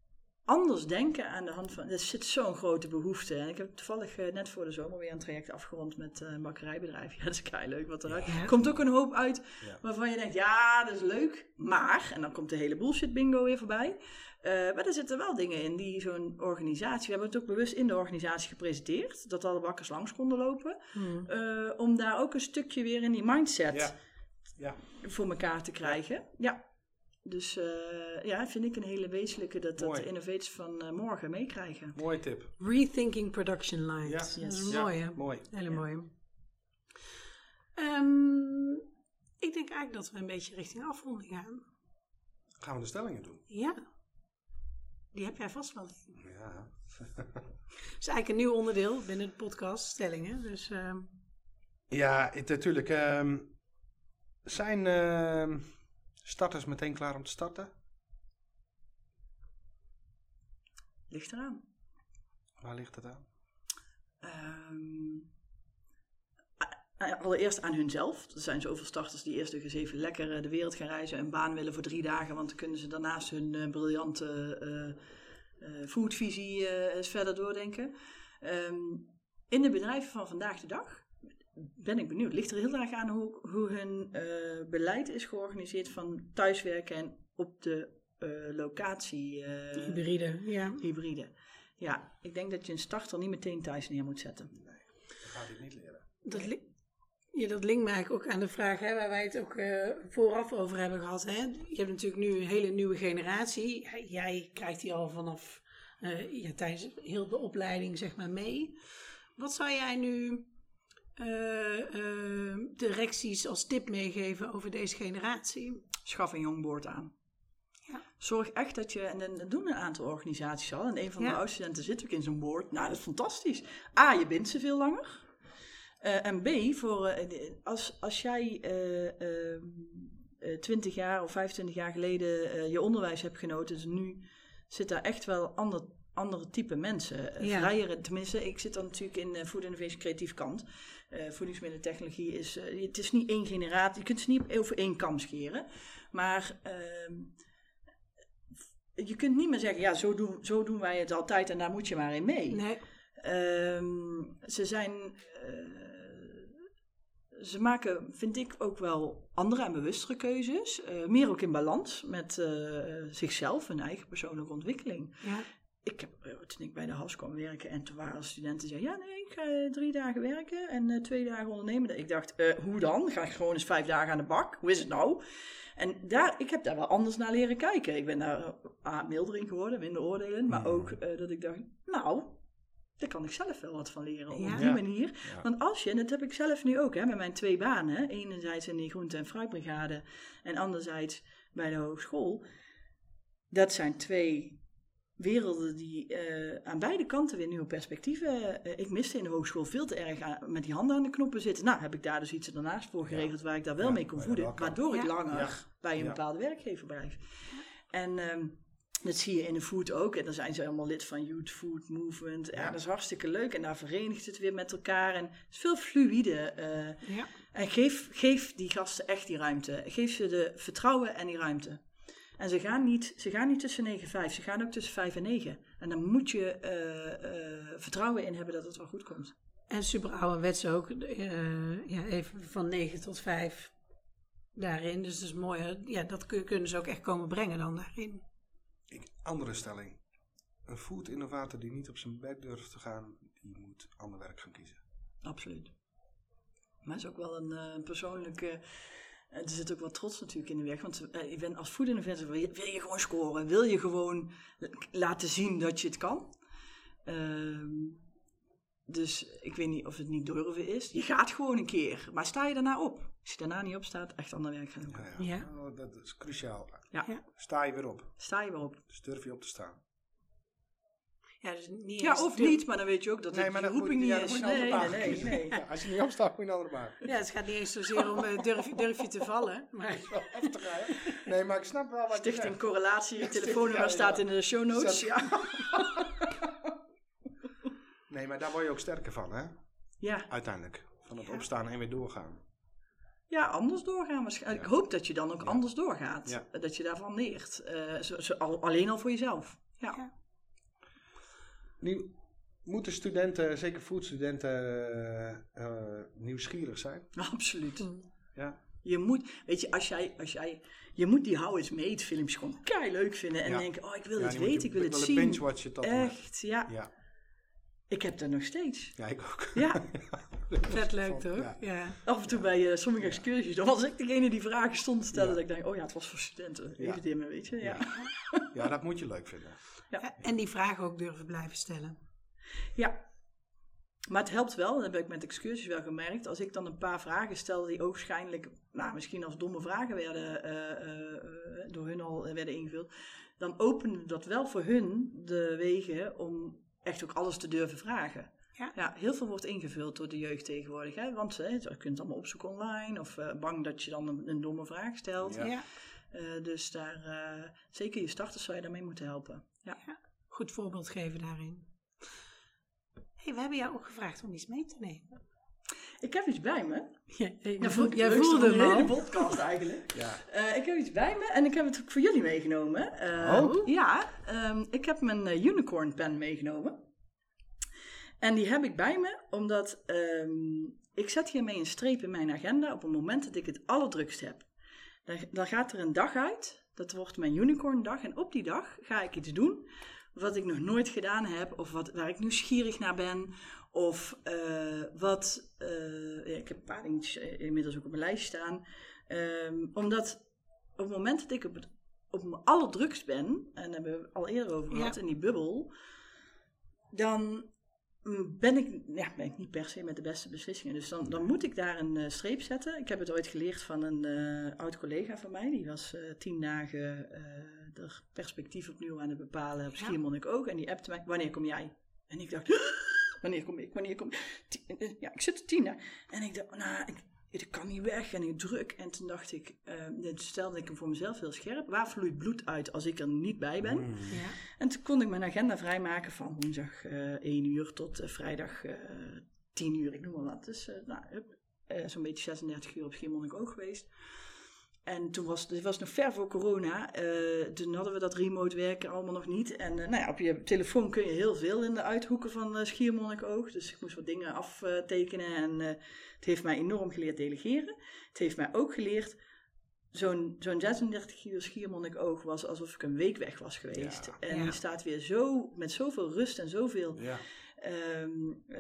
anders denken aan de hand van... Er zit zo'n grote behoefte. En ik heb toevallig uh, net voor de zomer weer een traject afgerond met uh, een bakkerijbedrijf. Ja, dat is kei leuk wat eruit. Ja. Komt ook een hoop uit ja. waarvan je denkt, ja, dat is leuk. Maar, en dan komt de hele bullshit bingo weer voorbij. Uh, maar er zitten wel dingen in die zo'n organisatie... We hebben het ook bewust in de organisatie gepresenteerd. Dat alle bakkers langs konden lopen. Hmm. Uh, om daar ook een stukje weer in die mindset ja. Ja. voor elkaar te krijgen. Ja. ja. Dus uh, ja, vind ik een hele wezenlijke dat, dat de innovators van uh, morgen meekrijgen. Mooie tip. Rethinking Production Lines. Ja. Yes. Dat is ja. mooi, hè? Mooi. Hele ja. mooi. Um, ik denk eigenlijk dat we een beetje richting afronding gaan. Gaan we de stellingen doen? Ja. Die heb jij vast wel in. Ja. Dat is eigenlijk een nieuw onderdeel binnen de podcast, stellingen. Dus, uh... Ja, het, natuurlijk. Uh, zijn... Uh, starters meteen klaar om te starten? Ligt eraan. Waar ligt het aan? Um, allereerst aan hunzelf. Er zijn zoveel starters die eerst eens even lekker de wereld gaan reizen. Een baan willen voor drie dagen. Want dan kunnen ze daarnaast hun uh, briljante uh, uh, foodvisie uh, eens verder doordenken. Um, in de bedrijven van vandaag de dag ben ik benieuwd. Het ligt er heel erg aan hoe, hoe hun uh, beleid is georganiseerd van thuiswerken en op de uh, locatie. Uh, hybride, ja. Hybride. Ja, ik denk dat je een starter niet meteen thuis neer moet zetten. Nee, dat gaat hij niet leren. Dat, li- ja, dat linkt mij eigenlijk ook aan de vraag hè, waar wij het ook uh, vooraf over hebben gehad. Hè. Je hebt natuurlijk nu een hele nieuwe generatie. Ja, jij krijgt die al vanaf uh, ja, tijdens heel de opleiding zeg maar mee. Wat zou jij nu... Uh, uh, directies als tip meegeven over deze generatie? Schaf een jongboord aan. Ja. Zorg echt dat je, en dat doen een aantal organisaties al, en een van de ja. oud-studenten zit ook in zo'n boord. Nou, dat is fantastisch. A, je bindt ze veel langer. Uh, en B, voor, uh, als, als jij twintig uh, uh, jaar of vijfentwintig jaar geleden uh, je onderwijs hebt genoten, dus nu zit daar echt wel ander, andere type mensen. Uh, ja. Vrijere, tenminste, ik zit dan natuurlijk in uh, Food Innovation creatief kant. Uh, voedingsmiddelentechnologie is, uh, het is niet één generatie, je kunt ze niet over één kam scheren. Maar uh, je kunt niet meer zeggen, ja, zo doen, zo doen wij het altijd en daar moet je maar in mee. Nee. Um, ze zijn, uh, ze maken, vind ik, ook wel andere en bewustere keuzes. Uh, meer ook in balans met uh, zichzelf, hun eigen persoonlijke ontwikkeling. Ja. Ik heb, toen ik bij de H A S kwam werken en toen waren studenten die zeiden, ja nee, ik ga drie dagen werken en uh, twee dagen ondernemen. Ik dacht, uh, hoe dan? Ga ik gewoon eens vijf dagen aan de bak? Hoe is het nou? En daar, ik heb daar wel anders naar leren kijken. Ik ben daar uh, milder in geworden, minder oordelen. Maar ook uh, dat ik dacht, nou, daar kan ik zelf wel wat van leren op ja. die manier. Ja. Want als je, en dat heb ik zelf nu ook hè, met mijn twee banen. Enerzijds in die groente- en fruitbrigade en anderzijds bij de hogeschool. Dat zijn twee werelden die uh, aan beide kanten weer nieuwe perspectieven. Uh, ik miste in de hogeschool veel te erg aan, met die handen aan de knoppen zitten. Nou, heb ik daar dus iets ernaast voor geregeld ja. waar ik daar wel ja, mee kon voeden. Waardoor ja. ik langer ja. bij een Ja. bepaalde werkgeverbedrijf. En um, dat zie je in de food ook. En dan zijn ze allemaal lid van Youth Food Movement. Ja, Ja. dat is hartstikke leuk. En daar verenigt het weer met elkaar. En het is veel fluïde. Uh, Ja. En geef, geef die gasten echt die ruimte. Geef ze de vertrouwen en die ruimte. En ze gaan niet, ze gaan niet tussen negen en vijf. Ze gaan ook tussen vijf en negen. En dan moet je uh, uh, vertrouwen in hebben dat het wel goed komt. En super ouderwets ook. Uh, ja, even van negen tot vijf daarin. Dus dat is mooi. Ja, dat kun, kunnen ze ook echt komen brengen dan daarin. Ik, andere stelling. Een food innovator die niet op zijn bek durft te gaan, die moet ander werk gaan kiezen. Absoluut. Maar het is ook wel een uh, persoonlijke... Uh, er zit ook wat trots natuurlijk in de weg. Want uh, je bent als food innovator, wil je, wil je gewoon scoren. Wil je gewoon laten zien dat je het kan. Uh, dus ik weet niet of het niet durven is. Je gaat gewoon een keer. Maar sta je daarna op? Als je daarna niet op staat, echt ander werk gaan doen. Ja, ja. Ja. Oh, dat is cruciaal. Ja. Ja. Sta je weer op. Sta je weer op. Dus durf je op te staan. Ja, dus niet Ja, of niet, maar dan weet je ook dat Nee, het maar je dan roeping moet- niet ja, dan is. moet je een Nee, andere nee, baan nee, kiezen. nee. Ja, als je niet opstaat, moet je een andere baan. Ja, het gaat niet eens zozeer om uh, durf, durf je te vallen. Maar Heftig, hè? Nee, maar ik snap wel wat je Stichting zegt. Correlatie, Ja, telefoonnummer ja, ja. staat in de show notes. Zet- Ja. Nee, maar daar word je ook sterker van, hè? Ja. Uiteindelijk. Van het Ja. opstaan en weer doorgaan. ja, anders doorgaan waarschijnlijk. Ja. Ik hoop dat je dan ook Ja. anders doorgaat. Ja. Dat je daarvan leert. Uh, zo, zo, al, alleen al voor jezelf. Ja. Ja. Nu moeten studenten, zeker foodstudenten, uh, uh, nieuwsgierig zijn. Absoluut. Ja. Je moet, weet je, als jij, als jij, je moet die How It's Made films gewoon kei leuk vinden. En Ja. denken, oh ik wil Ja, het die moet weten, je ik wil het willen zien. binge-watchen tot en met. Echt, ja. Ja. Ik heb dat nog steeds. Ja, ik ook. Ja. vet leuk toch? Ja. Ja. Af en toe bij uh, sommige excursies, dan was ik degene die vragen stond te stellen. Ja. Dat ik denk, oh ja, het was voor studenten. Ja. Even dimmen, weet je. Ja. Ja. Ja, dat moet je leuk vinden. Ja, en die vragen ook durven blijven stellen. Ja. Maar het helpt wel, dat heb ik met excursies wel gemerkt. Als ik dan een paar vragen stelde die ogenschijnlijk, nou, misschien als domme vragen werden, uh, uh, uh, door hun al werden ingevuld. Dan opende dat wel voor hun de wegen om echt ook alles te durven vragen. Ja. Ja, heel veel wordt ingevuld door de jeugd tegenwoordig. Hè? Want hè, je kunt het allemaal opzoeken online. Of uh, bang dat je dan een, een domme vraag stelt. Ja. Ja. Uh, dus daar, uh, zeker je starters zou je daarmee moeten helpen. Ja. Ja. Goed voorbeeld geven daarin. Hey, we hebben jou ook gevraagd om iets mee te nemen. Ik heb iets bij me. Ja, jij Dat vond ik jij het leukste voelde van de hem hele al. podcast eigenlijk. Ja. Uh, ik heb iets bij me en ik heb het ook voor jullie meegenomen. Uh, Oh? Ja, um, ik heb mijn uh, unicorn pen meegenomen. En die heb ik bij me omdat um, ik zet hiermee een streep in mijn agenda op het moment dat ik het allerdrukst heb. Dan, dan gaat er een dag uit, dat wordt mijn unicorn dag. En op die dag ga ik iets doen wat ik nog nooit gedaan heb of wat, waar ik nieuwsgierig naar ben. Of uh, wat, uh, ja, ik heb een paar dingetjes inmiddels ook op mijn lijst staan. Um, omdat op het moment dat ik op, het, op mijn allerdrukst ben, en daar hebben we het al eerder over gehad, Ja. in die bubbel, dan ben ik, ja, ben ik niet per se met de beste beslissingen. Dus dan, dan moet ik daar een uh, streep zetten. Ik heb het ooit geleerd van een uh, oud collega van mij. Die was uh, tien dagen uh, de perspectief opnieuw aan het bepalen op Schiermonnikoog. En die appte mij, wanneer kom jij? En ik dacht, wanneer kom ik? Wanneer kom ik? Tien, ja, ik zit er tien dagen. En ik dacht, nou, ik, ik kan niet weg en ik druk. En toen dacht ik, uh, stelde ik hem voor mezelf heel scherp. Waar vloeit bloed uit als ik er niet bij ben? Mm. Ja. En toen kon ik mijn agenda vrijmaken van woensdag uh, één uur tot uh, vrijdag uh, tien uur, ik noem maar wat. Dus uh, nou, uh, zo'n beetje zesendertig uur op Schiermonnikoog geweest. En toen was het was nog ver voor corona. Uh, toen hadden we dat remote werken allemaal nog niet. En uh, nou ja, op je telefoon kun je heel veel in de uithoeken van uh, Schiermonnikoog. Dus ik moest wat dingen aftekenen. En uh, het heeft mij enorm geleerd delegeren. Het heeft mij ook geleerd, zo'n, zo'n zesendertig uur Schiermonnikoog was alsof ik een week weg was geweest. Ja. En Ja. je staat weer zo, met zoveel rust en zoveel... Ja. Um, uh,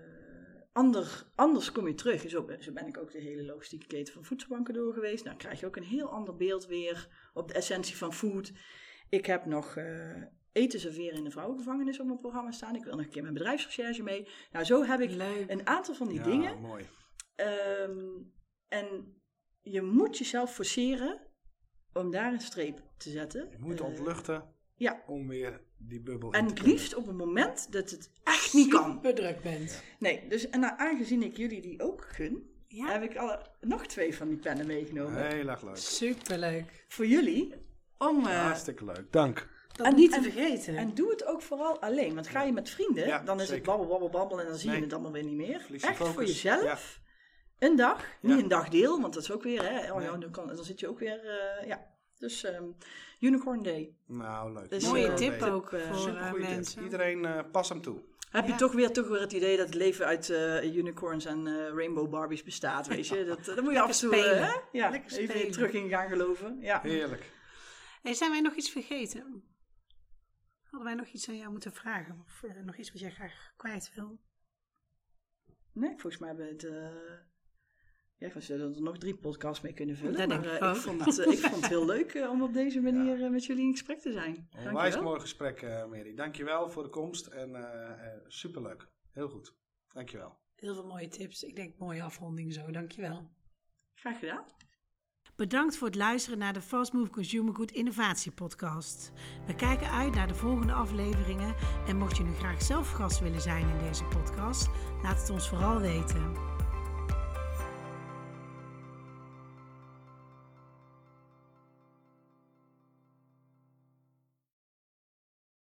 ander, anders kom je terug. Zo ben, zo ben ik ook de hele logistieke keten van voedselbanken door geweest. Nou krijg je ook een heel ander beeld weer op de essentie van food. Ik heb nog uh, eten serveren in de vrouwengevangenis op mijn programma staan. Ik wil nog een keer mijn bedrijfsrecherche mee. Nou, zo heb ik Leuk. een aantal van die Ja, dingen. mooi. Um, en je moet jezelf forceren om daar een streep te zetten. Je moet Uh, ontluchten ja. om weer die bubbel in En te het kunnen. liefst op het moment dat het echt niet kan. Super druk bent. Nee, dus en nou, aangezien ik jullie die ook gun, Ja. heb ik alle, nog twee van die pennen meegenomen. Heel erg leuk. Superleuk. Voor jullie. Om, uh, Hartstikke leuk. Dank. Dat En- niet te en- vergeten. En doe het ook vooral alleen. Want ga je met vrienden, Ja, dan is zeker. het babbel, babbel, babbel en dan zie Nee. je het allemaal weer niet meer. Verlies je Echt focus. voor jezelf. Ja. Een dag. Ja. Niet een dagdeel, want dat is ook weer, hè. Oh, ja, Nee. dan, kan, dan zit je ook weer, uh, ja. Dus um, Unicorn Day. Nou, leuk. Dus, Mooie uh, tip Leuk. ook uh, voor Supergoeie uh, tip. mensen. Iedereen uh, pas hem toe. Heb Ja. je toch weer, toch weer het idee dat het leven uit uh, unicorns en uh, rainbow barbies bestaat, weet je? Dat, dat moet je af en toe spelen. uh, hè? Ja, Lekker even spelen. terug in gaan geloven. Ja. Heerlijk. Hey, zijn wij nog iets vergeten? Hadden wij nog iets aan jou moeten vragen? Of uh, nog iets wat jij graag kwijt wil? Nee, volgens mij hebben we het... Uh, ja, ik zou er nog drie podcasts mee kunnen vullen. Dat maar denk ik uh, ook. ik, vond het, uh, ik vond het heel leuk uh, om op deze manier uh, met jullie in gesprek te zijn. Onwijs Dankjewel. mooi gesprek, uh, Mary. Dankjewel voor de komst. En uh, uh, superleuk. Heel goed. Dankjewel. Heel veel mooie tips. Ik denk mooie afronding zo. Dankjewel. Graag gedaan. Bedankt voor het luisteren naar de Fast Move Consumer Good Innovatie Podcast. We kijken uit naar de volgende afleveringen. En mocht je nu graag zelf gast willen zijn in deze podcast, laat het ons vooral weten.